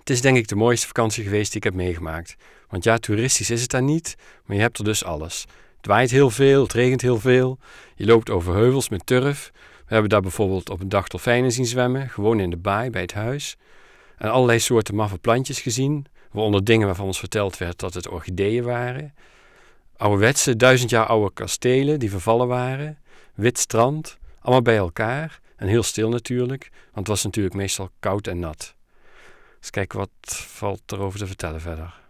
Het is denk ik de mooiste vakantie geweest die ik heb meegemaakt. Want ja, toeristisch is het daar niet, maar je hebt er dus alles. Het waait heel veel, het regent heel veel. Je loopt over heuvels met turf. We hebben daar bijvoorbeeld op een dag dolfijnen zien zwemmen, gewoon in de baai bij het huis. En allerlei soorten maffe plantjes gezien, waaronder dingen waarvan ons verteld werd dat het orchideeën waren. Ouderwetse, 1000 jaar oude kastelen die vervallen waren. Wit strand, allemaal bij elkaar. En heel stil natuurlijk, want het was natuurlijk meestal koud en nat. Dus kijk, wat valt erover te vertellen verder?